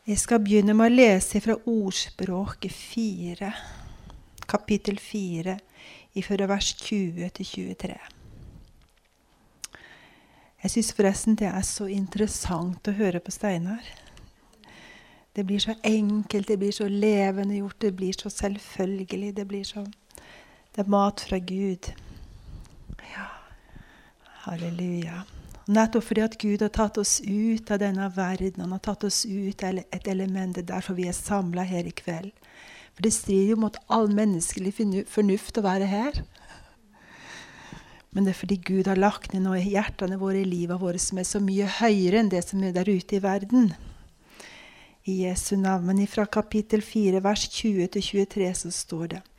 Jeg skal begynne med å lese fra Ordspråket 4, kapittel 4, fra vers 20 til 23. Jeg synes forresten det er så interessant å høre på Steinar. Det blir så enkelt, det blir så levende gjort, det blir så selvfølgelig, det er mat fra Gud. Ja, halleluja. Nettopp fordi at Gud har tatt oss ut av denne verden, han har tatt oss ut av et element, derfor vi er samlet her i kveld. For det strider jo mot all menneskelig fornuft å være her. Men det er fordi Gud har lagt ned noe i hjertene våre, i livet våre, som er så mye høyere enn det som er der ute i verden. I Jesu navn, men fra kapittel 4, vers 20 til 23, så står det: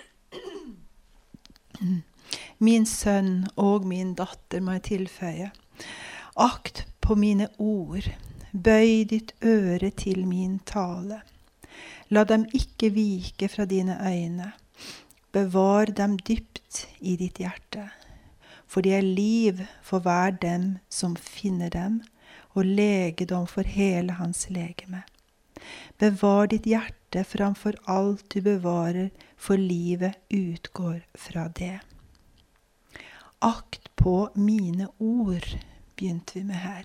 Min sønn og min datter, må jeg tilføye, akt på mine ord, bøy ditt øre til min tale. La dem ikke vike fra dine øyne, bevar dem dypt i ditt hjerte. For det er liv for hver dem som finner dem, og legedom for hele hans legeme. Bevar ditt hjerte framfor alt du bevarer, for livet utgår fra det. Akt på mine ord, begynte vi med her.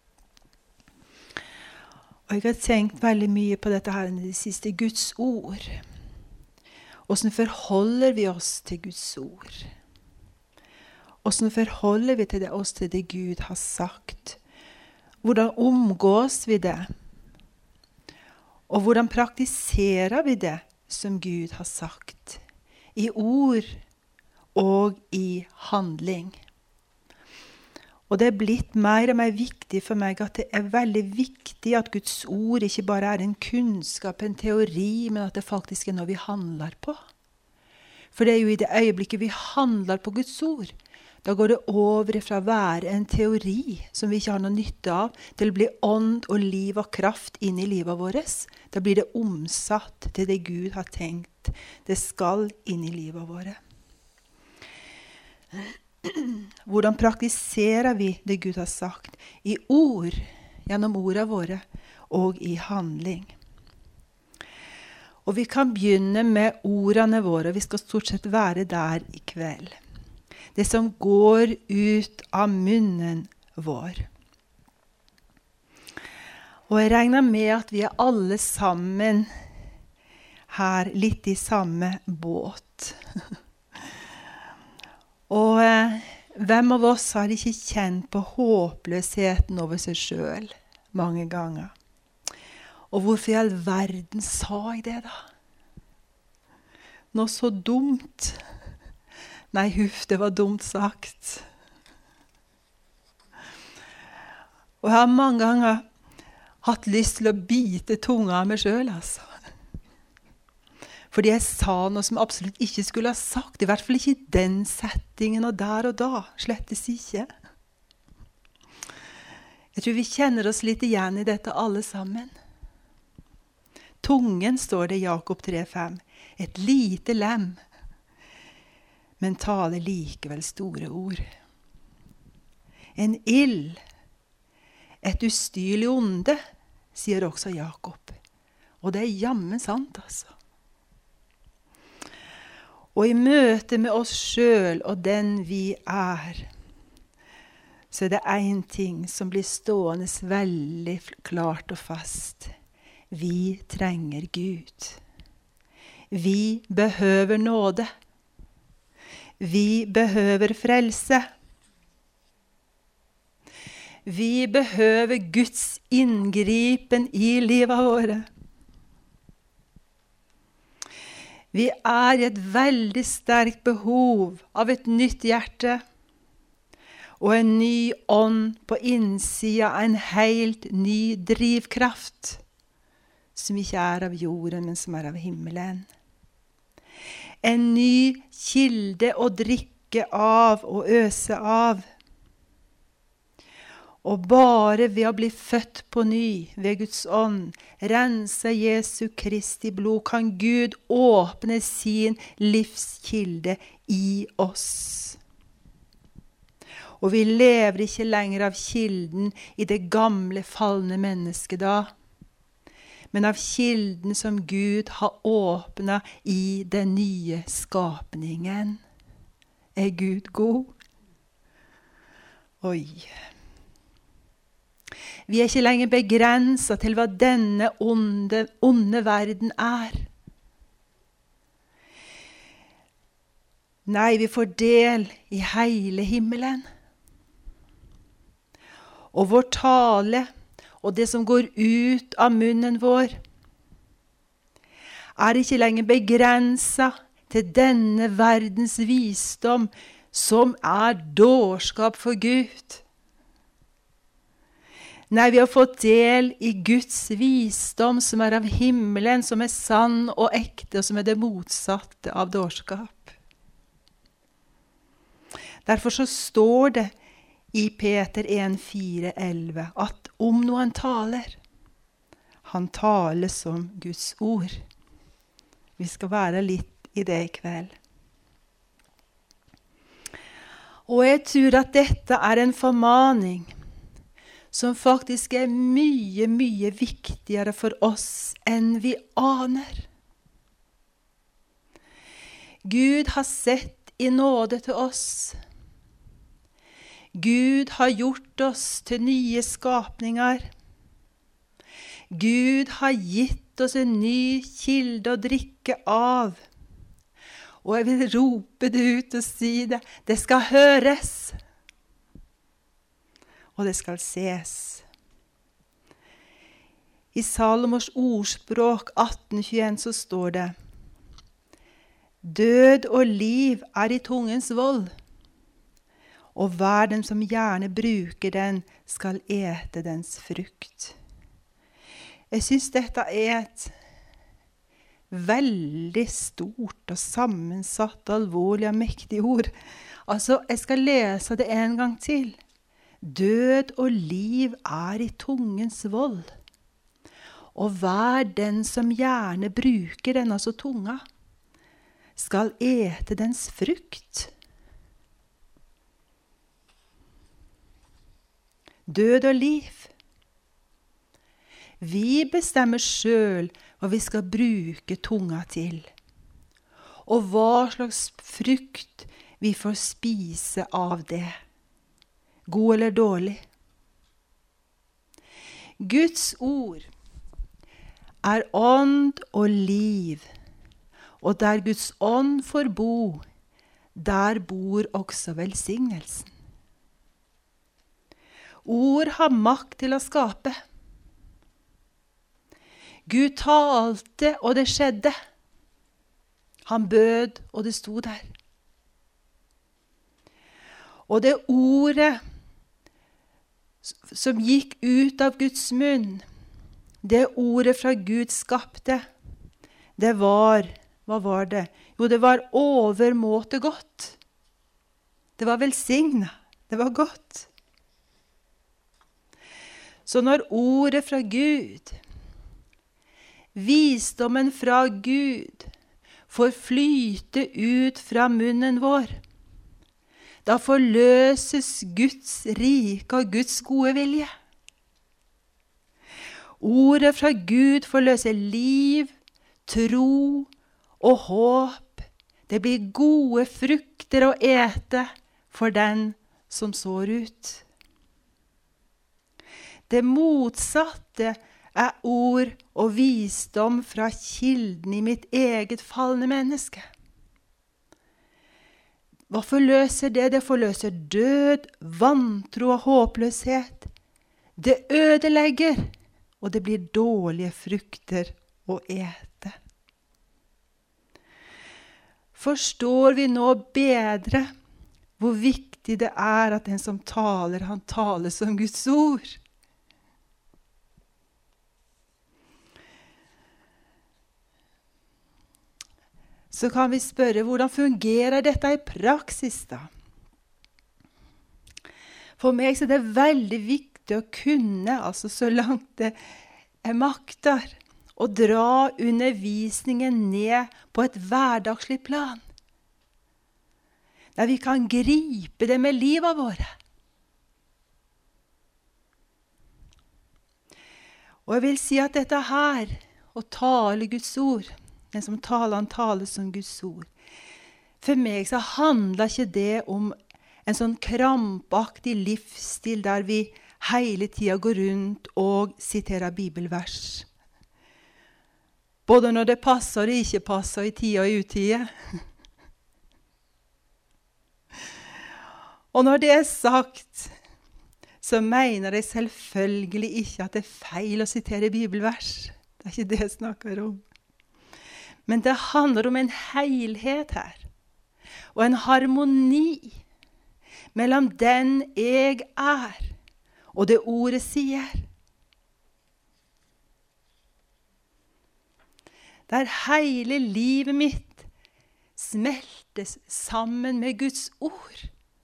Og jeg har tenkt veldig mye på dette her i det siste, Guds ord. Hvordan forholder vi oss til Guds ord? Hvordan forholder vi oss til det Gud har sagt? Hvordan omgås vi det? Og hvordan praktiserer vi det som Gud har sagt? I ord og i handling. Og det er blitt mer og mer viktig for meg at det er veldig viktig at Guds ord ikke bare er en kunnskap, en teori, men at det faktisk er noe vi handler på. For det er jo i det øyeblikket vi handler på Guds ord, da går det over fra å være en teori som vi ikke har noe nytte av, til å bli ånd og liv og kraft inn i livet vårt. Da blir det omsatt til det Gud har tenkt. Det skal inn i livet vårt. Hvordan praktiserer vi det Gud har sagt? I ord, gjennom ordene våre, og i handling. Og vi kan begynne med ordene våre, vi skal stort sett være der i kveld. Det som går ut av munnen vår. Og jeg regner med at vi er alle sammen her litt i samme båt. Og hvem av oss har ikke kjent på håpløsheten over seg selv mange ganger? Og hvorfor i all verden sa jeg det da? Noe så dumt. Nei, huff, det var dumt sagt. Og jeg har mange ganger hatt lyst til å bite tunga av meg selv, altså. Fordi jeg sa noe som jeg absolutt ikke skulle ha sagt. I hvert fall ikke i den settingen og da. Slettes ikke. Jeg tror vi kjenner oss litt igjen i dette alle sammen. Tungen, står det i Jakob 3,5. Et lite lem, men taler likevel store ord. En ild, et ustyrlig onde, sier også Jakob. Og det er jammen sant, altså. Og i møte med oss selv og den vi er, så er det en ting som blir stående veldig klart og fast. Vi trenger Gud. Vi behøver nåde. Vi behøver frelse. Vi behøver Guds inngripen i livet våre. Vi er i et veldig sterkt behov av et nytt hjerte og en ny ånd på innsida av en helt ny drivkraft som ikke er av jorden, men som er av himmelen. En ny kilde å drikke av og øse av. Og bare ved å bli født på ny ved Guds ånd, rense Jesu Kristi blod, kan Gud åpne sin livskilde i oss. Og vi lever ikke lenger av kilden i det gamle falne mennesket da. men av kilden som Gud har åpnet i den nye skapningen. Er Gud god? Oi. Vi er ikke lenger begrenset til hva denne onde verden er. Nei, vi får del i hele himmelen. Og vår tale og det som går ut av munnen vår, er ikke lenger begrenset til denne verdens visdom, som er dårskap for Gud. Nei, vi har fått del i Guds visdom, som er av himmelen, som er sann og ekte, og som er det motsatte av dårskap. Derfor så står det i Peter 1,4-11 at om noen taler, han taler som Guds ord. Vi skal være litt i det i kveld. Og jeg tror at dette er en formaning som faktisk er mye, mye viktigere for oss enn vi aner. Gud har sett i nåde til oss. Gud har gjort oss til nye skapninger. Gud har gitt oss en ny kilde å drikke av. Og jeg vil rope det ut og si det. Det skal høres. Og det skal ses. I Salomos ordspråk 18:21 så står det: Død og liv er i tungens vold, og hver den som gjerne bruker den, skal ete dens frukt. Jeg synes dette er et veldig stort og sammensatt, alvorlig og mektig ord. Altså, jeg skal lese det en gang til. Død og liv er i tungens vold, og hver den som gjerne bruker den, altså tunga, skal ete dens frukt. Død og liv. Vi bestemmer selv hva vi skal bruke tunga til, og hva slags frukt vi får spise av det, god eller dårlig. Guds ord er ånd og liv, og der Guds ånd får bo, der bor også velsignelsen. Ord har makt til å skape. Gud talte, og det skjedde. Han bød, og det sto der. Og det ordet som gikk ut av Guds munn, det ordet fra Gud skapte, det var, hva var det? Jo, det var overmåte godt. Det var velsignet. Det var godt. Så når ordet fra Gud, visdommen fra Gud, får flyte ut fra munnen vår, da forløses Guds rike og Guds gode vilje. Ordet fra Gud forløser liv, tro og håp. Det blir gode frukter å ete for den som sår ut. Det motsatte er ord og visdom fra kilden i mitt eget falne menneske. Hva forløser det? Det forløser død, vantro og håpløshet. Det ødelegger, og det blir dårlige frukter å ete. Forstår vi nå bedre hvor viktig det er at den som taler, han taler som Guds ord? Så kan vi spørre, hvordan fungerer dette i praksis da? For meg så er det veldig viktig å kunne, altså så langt det er makter, å dra undervisningen ned på et hverdagslig plan. Der vi kan gripe det med livet våre. Og jeg vil si at dette her, å tale Guds ord, den som taler, han taler som Guds ord. For meg så handler ikke det om en sånn krampaktig livsstil der vi hele tiden går rundt og siterer bibelvers. Både når det passer og det ikke passer, i tida og i utida. Og når det er sagt, så mener jeg selvfølgelig ikke at det er feil å sitere bibelvers. Det er ikke det jeg snakker om. Men det handler om en helhet her, og en harmoni mellom den jeg er, og det ordet sier. Der hele livet mitt smeltes sammen med Guds ord.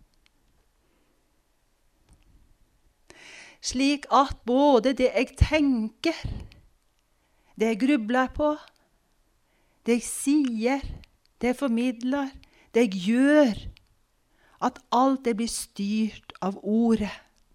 Slik at både det jeg tenker, det jeg grubler på, det jeg sier, det jeg formidler, det jeg gjør, at alt det blir styrt av ordet.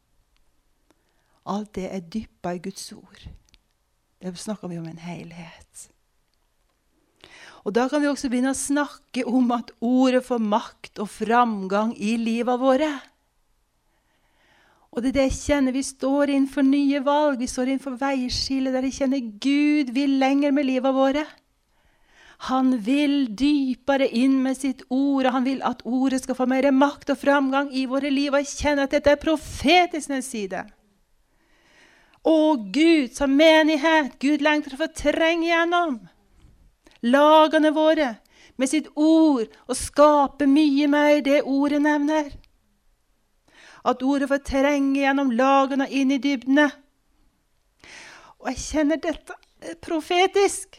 Alt det er dyppet i Guds ord. Det snakker vi om en helhet. Og da kan vi også begynne å snakke om at ordet får makt og framgang i livet våre. Og det er det jeg kjenner, vi står innenfor nye valg, vi står innenfor veiskille, der jeg kjenner Gud vil lenger med livet våre. Han vil dypere inn med sitt ord, og han vil at ordet skal få mer makt og framgang i våre liv, og jeg kjenner at dette er profetisk når jeg sier det. Å Gud, som menighet, Gud lengter å få trenge gjennom lagene våre med sitt ord, og skape mye mer det ordet nevner. At ordet får trenge gjennom lagene og inn i dybdene. Og jeg kjenner dette profetisk.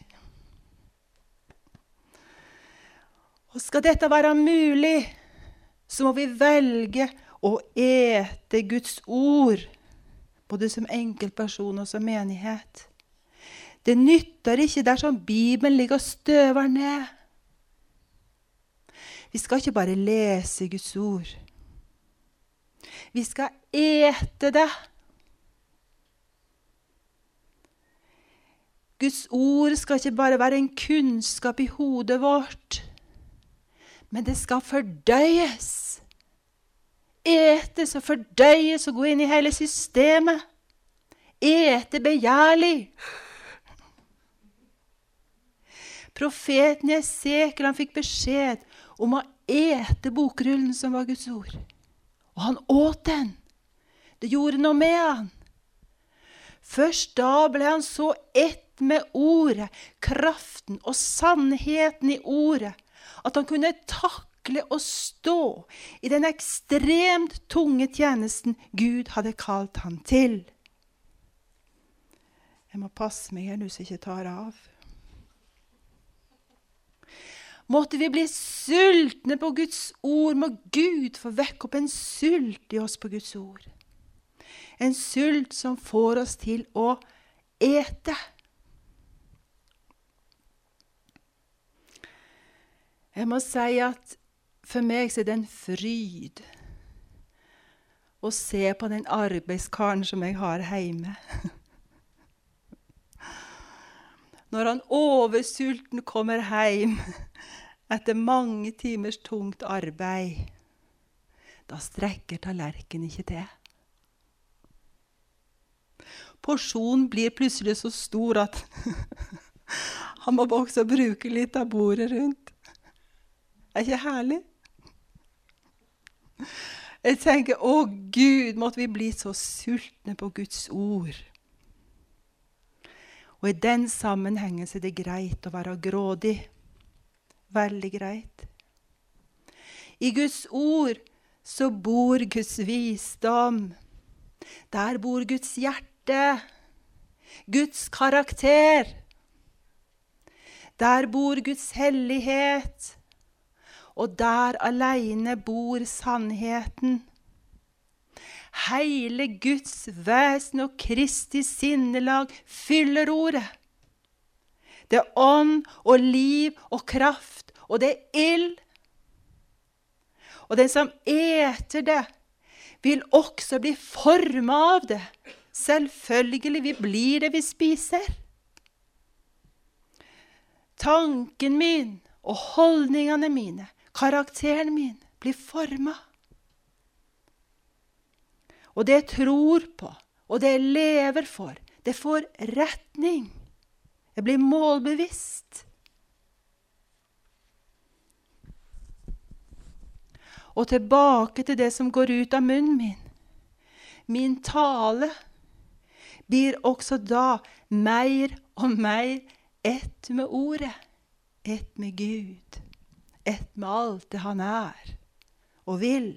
Og skal dette være mulig, så må vi velge å ete Guds ord, både som enkeltperson og som menighet. Det nytter ikke dersom Bibelen ligger og støver ned. Vi skal ikke bare lese Guds ord. Vi skal ete det. Guds ord skal ikke bare være en kunnskap i hodet vårt, men det skal fordøyes. Etes og fordøyes og gå inn i hele systemet. Ete begjærlig. Profeten Jesekiel, han fikk beskjed om å ete bokrullen som var Guds ord. Og han åt den. Det gjorde noe med han. Først da ble han så ett med ordet, kraften og sannheten i ordet, at han kunne takle å stå i den ekstremt tunge tjenesten Gud hadde kalt han til. Jeg må passe meg her nå så jeg ikke tar av. Måtte vi bli sultne på Guds ord, må Gud få vekke opp en sult i oss på Guds ord. En sult som får oss til å ete. Jeg må si at for meg så er det en fryd å se på den arbeidskaren som jeg har hjemme. Når han oversulten kommer hjem etter mange timers tungt arbeid, da strekker tallerkenen ikke til. Porsjonen blir plutselig så stor at han må også bruke litt av bordet rundt. Er ikke herlig? Jeg tenker, å Gud, måtte vi bli så sultne på Guds ord. Og i den sammenhengen så er det greit å være grådig. Veldig greit. I Guds ord så bor Guds visdom. Der bor Guds hjerte. Guds karakter. Der bor Guds hellighet. Og der alene bor sannheten. Hele Guds vesen og Kristi sinnelag fyller ordet. Det er ånd og liv og kraft, og det er ild. Og den som eter det, vil også bli formet av det, Selvfølgelig, vi blir det vi spiser. Tanken min og holdningene mine, karakteren min, blir formet. Og det jeg tror på, og det jeg lever for, det får retning. Jeg blir målbevisst. Og tilbake til det som går ut av munnen min. Min tale blir også da mer og mer ett med ordet, ett med Gud, ett med alt det han er og vil.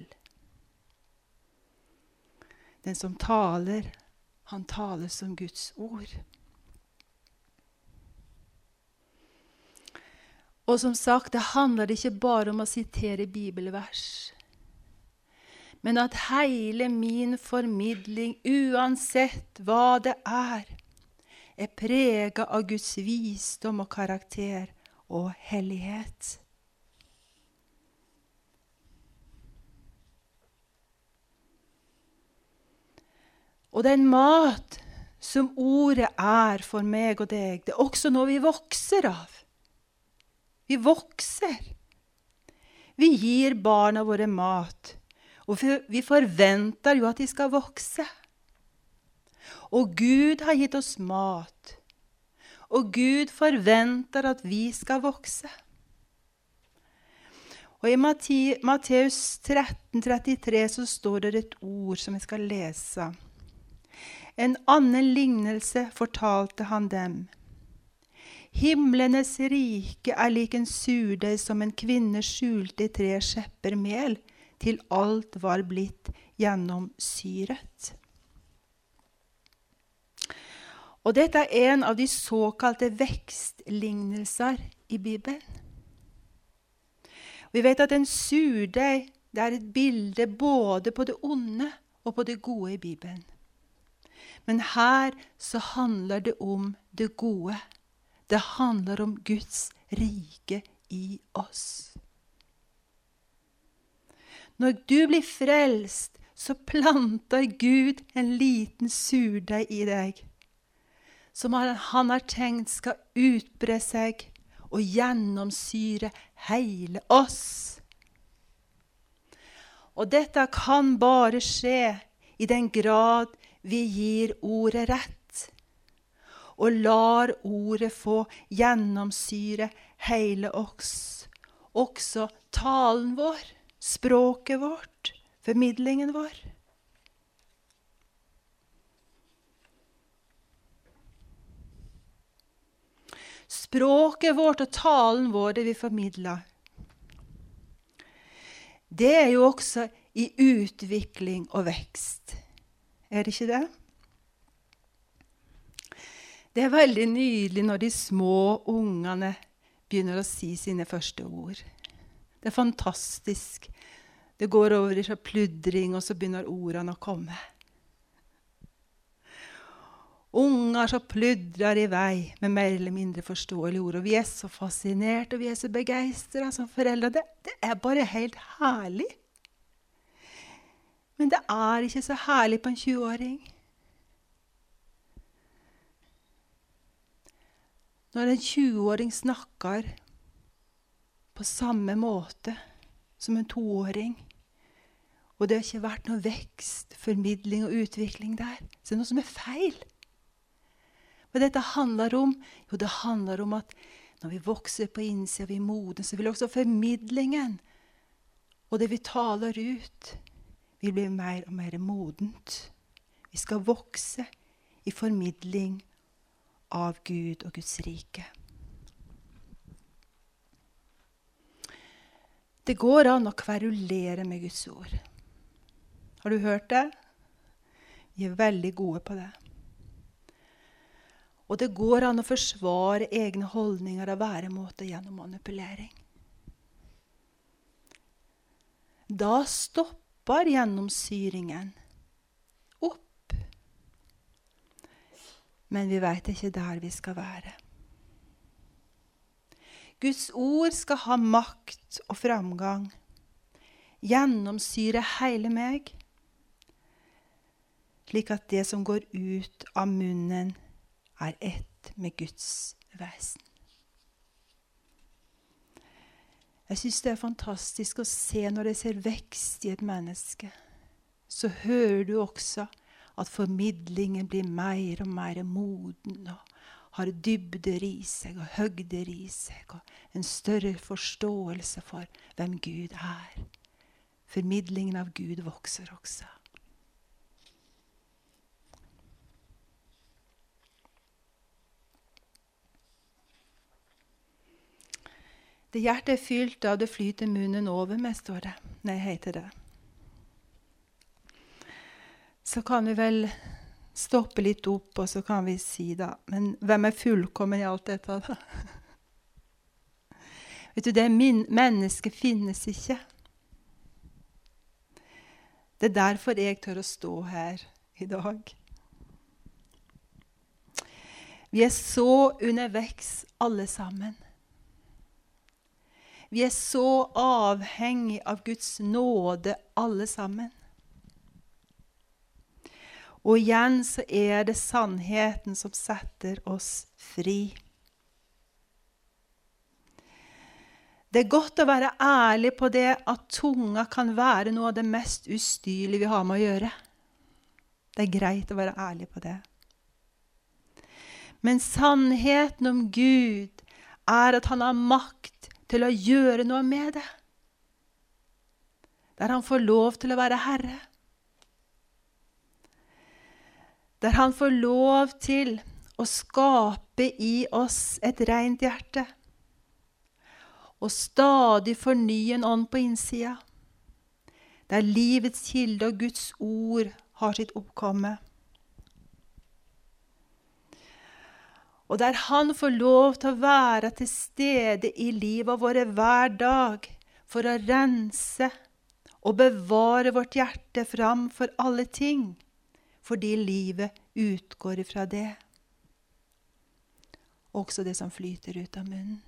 Den som taler, han taler som Guds ord. Og som sagt, det handler ikke bare om å sitere bibelvers, men at hele min formidling, uansett hva det er preget av Guds visdom og karakter og hellighet. Og den mat som ordet er for meg og deg, det er også noe vi vokser av. Vi vokser. Vi gir barna våre mat, og vi forventer jo at de skal vokse. Og Gud har gitt oss mat, og Gud forventer at vi skal vokse. Og i Matteus 13:33 så står det et ord som jeg skal lese. En annen lignelse fortalte han dem. Himlenes rike er lik en surdeig som en kvinne skjulte i 3 skjepper mel, til alt var blitt gjennomsyret. Og dette er en av de såkalte vekstlignelser i Bibelen. Vi vet at en surdeig, det er et bilde både på det onde og på det gode i Bibelen. Men her så handler det om det gode. Det handler om Guds rike i oss. Når du blir frelst, så planter Gud en liten surdeig i deg, som han har tenkt skal utbre seg og gjennomsyre hele oss. Og dette kan bare skje i den grad vi gir ordet rett, og lar ordet få gjennomsyre hele oss, også talen vår, språket vårt, formidlingen vår. Språket vårt og talen vår, det vi formidler, det er jo også i utvikling og vekst. Er det ikke det? Det er veldig nydelig når de små ungene begynner å si sine første ord. Det er fantastisk. Det går over i pludring, og så begynner ordene å komme. Unger som pludrer i vei med mer eller mindre forståelige ord. Og vi er så fascinert, og vi er så begeistret som foreldre. Det er bare helt herlig. Men det er ikke så herlig på en 20-åring. Når en 20-åring snakker på samme måte som en 2-åring, og det har ikke vært noe vekst, formidling og utvikling der, så er det noe som er feil. Hva dette handler om? Jo, det handler om at når vi vokser på innsida, vi er modne, så vil også formidlingen og det vi taler ut, vil bli mer og mer modent. Vi skal vokse i formidling av Gud og Guds rike. Det går an å kverulere med Guds ord. Har du hørt det? Vi er veldig gode på det. Og det går an å forsvare egne holdninger og væremåter gjennom manipulering. Da stopper gjennomsyringen opp. Men vi vet ikke der vi skal være. Guds ord skal ha makt og framgang. Gjennomsyre hele meg. slik at det som går ut av munnen er ett med Guds vesen. Jeg synes det er fantastisk å se når jeg ser vekst i et menneske. Så hører du også at formidlingen blir mer og mer moden og har dybder i seg og høgder i seg og en større forståelse for hvem Gud er. Formidlingen av Gud vokser også. Det hjertet er fylt av, det flyter munnen over med, står det. Nei, heter det. Så kan vi vel stoppe litt opp, og så kan vi si da, men hvem er fullkommen i alt dette da? Vet du, det mennesket finnes ikke. Det er derfor jeg tør å stå her i dag. Vi er så under vekst alle sammen. Vi er så avhengig av Guds nåde alle sammen. Og igjen så er det sannheten som setter oss fri. Det er godt å være ærlig på det at tunga kan være noe av det mest ustyrlige vi har med å gjøre. Det er greit å være ærlig på det. Men sannheten om Gud er at han har makt til å gjøre noe med det. Der han får lov til å være herre. Der han får lov til å skape i oss et rent hjerte. Og stadig fornye en ånd på innsida. Der livets kilde og Guds ord har sitt oppkomme. Og der han får lov til å være til stede i livet våre hver dag for å rense og bevare vårt hjerte fram for alle ting, fordi livet utgår ifra det. Også det som flyter ut av munnen.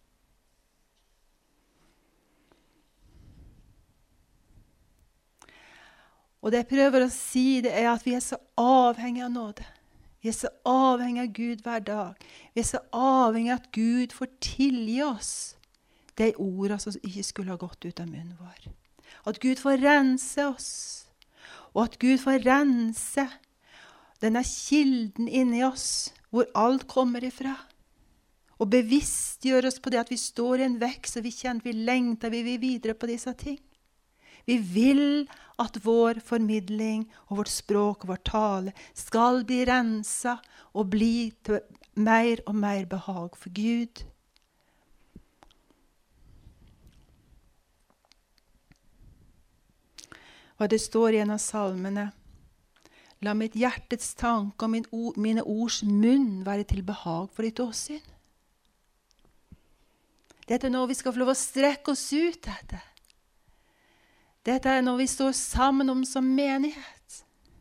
Og det jeg prøver å si, det er at vi er så avhengig av nåde. Vi er så avhengig av Gud hver dag. Vi er så avhengig av at Gud får tilgi oss de ordene som ikke skulle ha gått ut av munnen vår. At Gud får rense oss. Og at Gud får rense denne kilden inni oss, hvor alt kommer ifra. Og bevisstgjøre oss på det at vi står i en vekst, og vi kjenner vi lengter, vi vil videre på disse ting. Vi vil at vår formidling og vårt språk og vår tale skal bli renset og bli til mer og mer behag for Gud. Og det står i en av salmene: La mitt hjertets tanke og mine ords munn være til behag for ditt åsyn. Dette er noe vi skal få lov å strekke oss ut etter. Dette er noe vi står sammen om som menighet.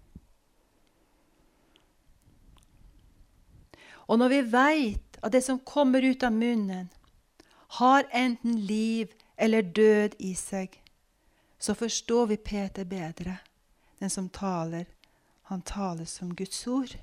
Og når vi vet at det som kommer ut av munnen har enten liv eller død i seg, så forstår vi Peter bedre. Den som taler, han taler som Guds ord.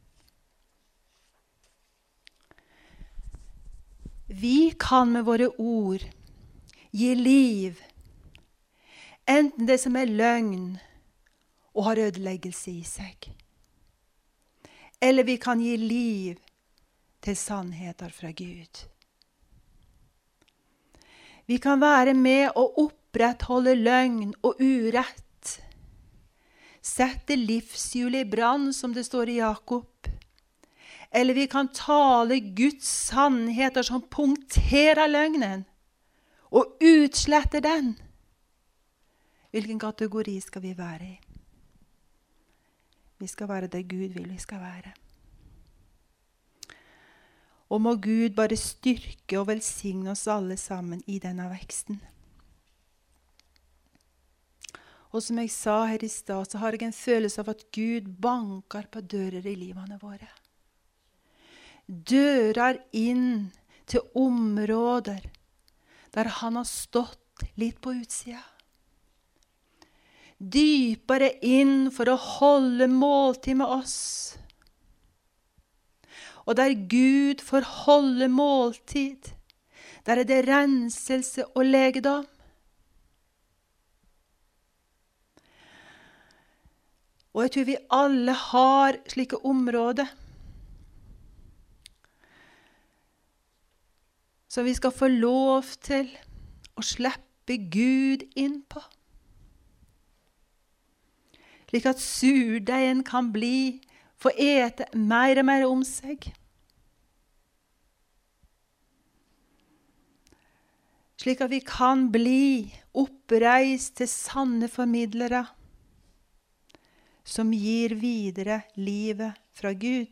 Vi kan med våre ord gi liv, enten det som er løgn og har ødeleggelse i seg. Eller vi kan gi liv til sannheter fra Gud. Vi kan være med å opprettholde løgn og urett. Sette livshjulet i brann, som det står i Jakob. Eller vi kan tale Guds sannheter som punkterer løgnen og utsletter den. Hvilken kategori skal vi være i? Vi skal være det Gud vil vi skal være. Og må Gud bare styrke og velsigne oss alle sammen i denne veksten. Og som jeg sa her i stad, så har jeg en følelse av at Gud banker på dører i livene våre. Dører inn til områder der han har stått litt på utsida. dypere inn for å holde måltid med oss. Og der Gud får holde måltid, der det renselse og legedom. Og jeg tror vi alle har slike områder som vi skal få lov til å slippe Gud inn på. Slik at surdeigen kan få ete mer og mer om seg. Slik at vi kan bli oppreist til sanne formidlere som gir videre livet fra Gud.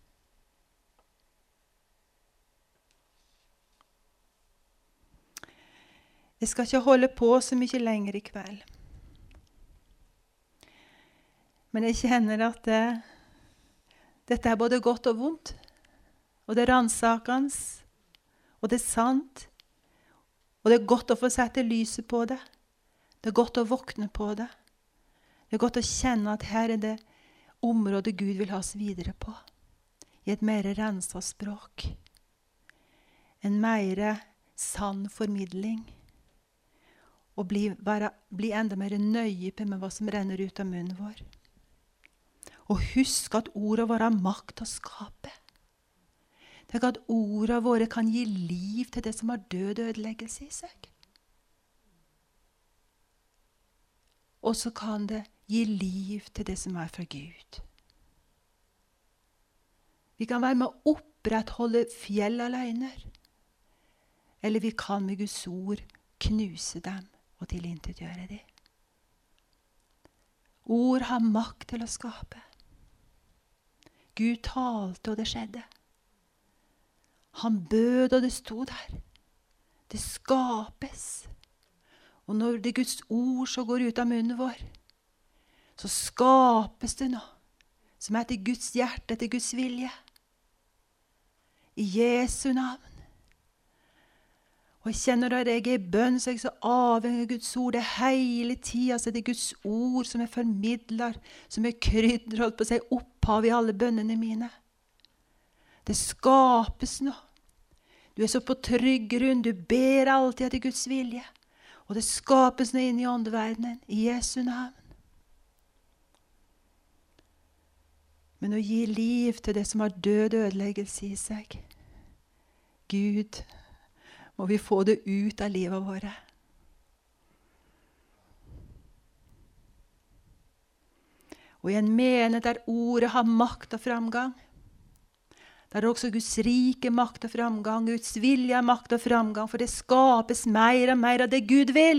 Jeg skal ikke holde på så mye lenger i kveld. Men jeg kjenner at dette er både godt og vondt. Og det er ransakende, og det er sant. Og det er godt å få sette lyset på det. Det er godt å våkne på det. Det er godt å kjenne at her er det området Gud vil ha oss videre på. I et mer renset språk. En mer sann formidling. Og bli enda mer nøye med hva som renner ut av munnen vår. Og husk at ordet våre har makt å skape. Tenk at ordene våre kan gi liv til det som har død og ødeleggelse i seg. Og så kan det gi liv til det som er fra Gud. Vi kan være med å opprettholde fjell og løgner. Eller vi kan med Guds ord knuse dem og tilintetgjøre dem. Ord har makt til å skape. Gud talte, og det skjedde. Han bød, og det sto der. Det skapes. Og når det Guds ord så går ut av munnen vår, så skapes det noe som er til Guds hjerte, til Guds vilje. I Jesu navn. Og jeg kjenner når jeg er i bønn, så er jeg så avhengig av Guds ord. Det hele tiden så er det Guds ord som er formidler, som er krydder, holdt på å si, opphav i alle bønnene mine. Det skapes noe. Du er så på trygg grunn, du ber alltid etter Guds vilje. Og det skapes noe inn i åndeverdenen, i Jesu navn. Men å gi liv til det som har død og ødeleggelse i seg. Gud, må vi få det ut av livet våre. Og i en menighet der ordet har makt og framgang, der er også Guds rike makt og framgang, Guds vilje makt og framgang, for det skapes mer og mer av det Gud vil.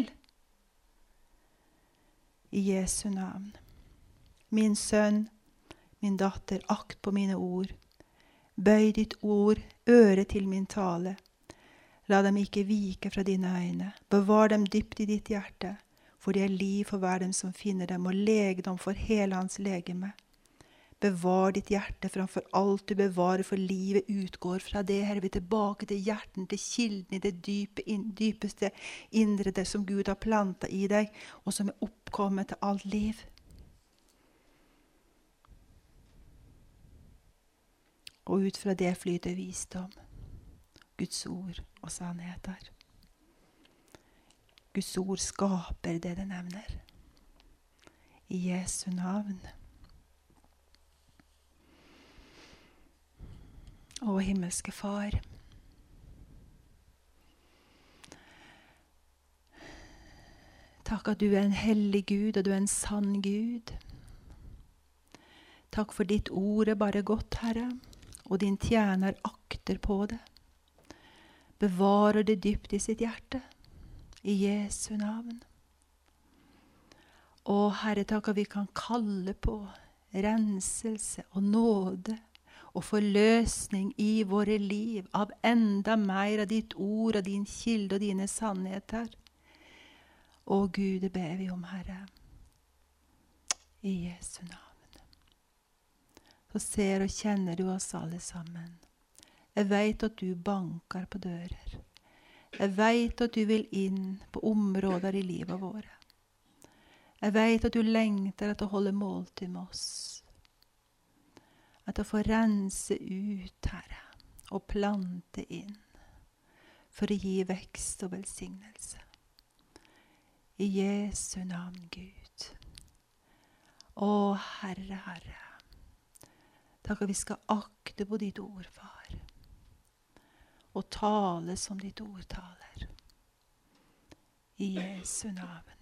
I Jesu navn. Min sønn, min datter, akt på mine ord. Bøy ditt ord, øre til min tale. La dem ikke vike fra dine øyne. Bevar dem dypt i ditt hjerte, for det er liv for hver dem som finner dem, og legedom for hele hans legeme. Bevar ditt hjerte framfor alt du bevarer, for livet utgår fra det. Her er vi tilbake til hjerten, til kilden, i det dypeste indre, det som Gud har plantet i deg, og som er oppkommet til alt liv. Og ut fra det flyter visdom, Guds ord og sannheter. Guds ord skaper det det nevner. I Jesu navn. Å, himmelske Far. Takk at du er en hellig Gud, og du er en sann Gud. Takk for ditt ord er bare godt, Herre, og din tjener akter på det. Bevarer det dypt i sitt hjerte, i Jesu navn. Å, Herre, takk at vi kan kalle på renselse og nåde, og forløsning i våre liv av enda mer av ditt ord og din kilde og dine sannheter. Å Gud, det ber vi om, Herre, i Jesu navn. Så ser og kjenner du oss alle sammen. Jeg vet at du banker på dører. Jeg vet at du vil inn på områder i livet våre. Jeg vet at du lengter etter å holde måltid med oss. At å få rense ut, Herre, og plante inn, for å gi vekst og velsignelse. I Jesu navn, Gud. Å, Herre, Herre. Takk at vi skal akte på ditt ord, Far, og tale som ditt ord taler. I Jesu navn.